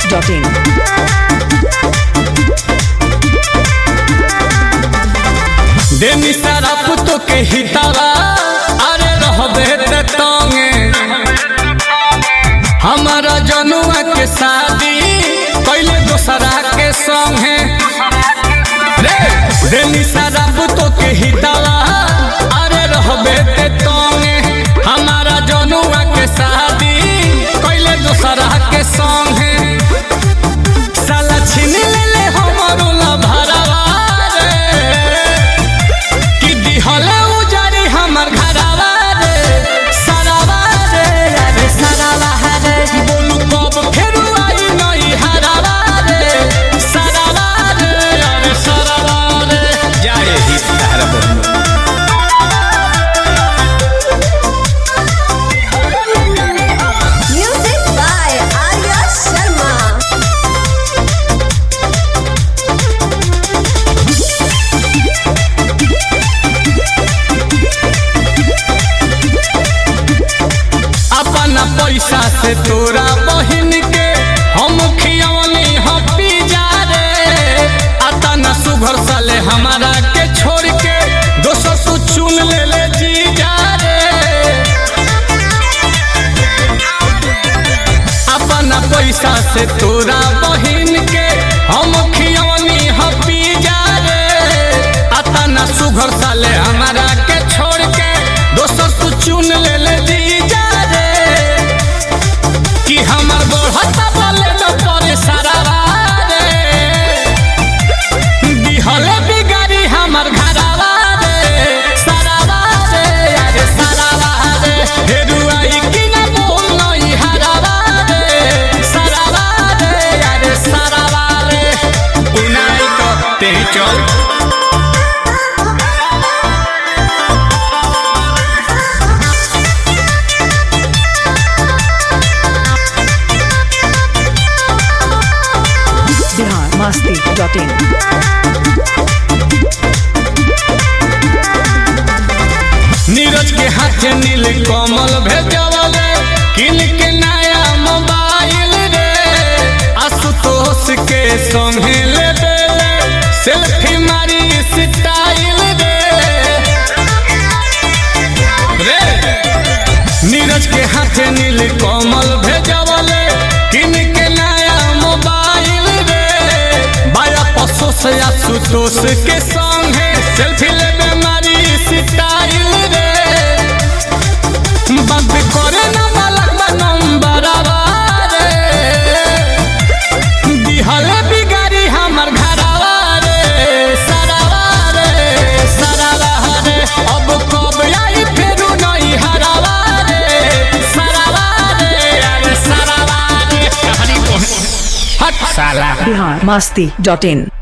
biharmasti.in. देनी सारा पुतो के हितावा अरे रहबे ते तंगे हमारा जनुआ के शादी पहले दोसरा के संगे रे देनी सारा पुतो के हितावा अरे रहबे ते तंगे हमारा जनुआ के शादी पहले दोसरा के संगे साला छीन ले हमरो ला भरावा पैसा से तोरा बहिन के हम खियौनी हपी जा रे आता न सुघर साले हमारा के छोड़ के दोसर तू चुन ले जी जा रे अपना पैसा से तोरा बहिन के हम खियौनी हपी जा रे आता न सुघर साले हमारा के छोड़ के दोसर तू चुन ले जी जा रे कि हमर बढ़ता बोले न परे सारा रे दिहले बिगाड़ी हमर घरावा रे सारा रे अरे सारा रे हेरुआई कि न बोल नई हरावा रे सारा रे अरे सारा रे उनाई तो ते चल biharmasti.in. नीरज के हाथ नील कमल भेजवले किन के नया मोबाइल रे आशुतोष के संगे ले बेले सेल्फी मारी स्टाइल रे नीरज के हाथ नील कमल भेजवले किन के नया मोबाइल रे बाया पसो से आशुतोष के संगे सेल्फी ले मारी स्टाइल रे बंद करे ना बालक नंबर रे दिहले बिगाड़ी हमर घरावा रे सारा रे अब कब आई फेरू नहीं हरावा रे सारा रे अरे सारा रे कहानी हट साला biharmasti.in.